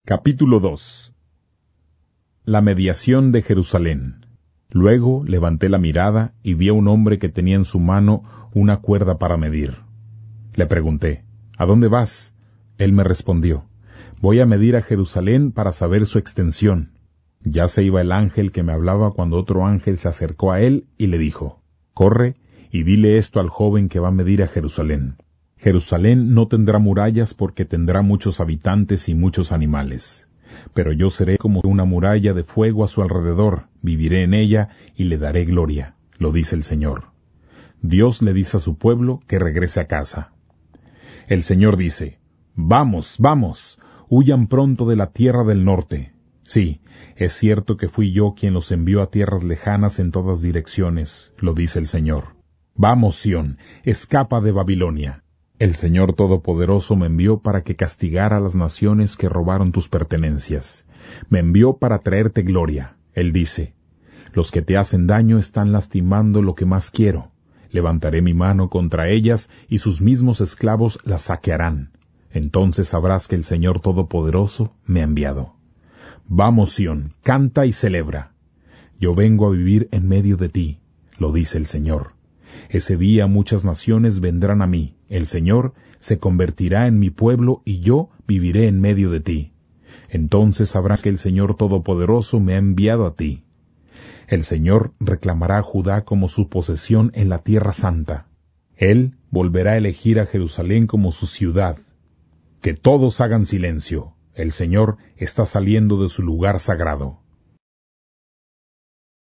Capítulo 2. La mediación de Jerusalén. Luego levanté la mirada y vi a un hombre que tenía en su mano una cuerda para medir. Le pregunté, ¿a dónde vas? Él me respondió, voy a medir a Jerusalén para saber su extensión. Ya se iba el ángel que me hablaba cuando otro ángel se acercó a él y le dijo, corre y dile esto al joven que va a medir a Jerusalén. Jerusalén no tendrá murallas porque tendrá muchos habitantes y muchos animales. Pero yo seré como una muralla de fuego a su alrededor, viviré en ella y le daré gloria, lo dice el Señor. Dios le dice a su pueblo que regrese a casa. El Señor dice, vamos, vamos, huyan pronto de la tierra del norte. Sí, es cierto que fui yo quien los envió a tierras lejanas en todas direcciones, lo dice el Señor. Vamos, Sión, escapa de Babilonia. El Señor Todopoderoso me envió para que castigara a las naciones que robaron tus pertenencias. Me envió para traerte gloria. Él dice, los que te hacen daño están lastimando lo que más quiero. Levantaré mi mano contra ellas y sus mismos esclavos las saquearán. Entonces sabrás que el Señor Todopoderoso me ha enviado. Vamos, Sión, canta y celebra. Yo vengo a vivir en medio de ti, lo dice el Señor. Ese día muchas naciones vendrán a mí. El Señor se convertirá en mi pueblo y yo viviré en medio de ti. Entonces sabrás que el Señor Todopoderoso me ha enviado a ti. El Señor reclamará a Judá como su posesión en la tierra santa. Él volverá a elegir a Jerusalén como su ciudad. Que todos hagan silencio. El Señor está saliendo de su lugar sagrado.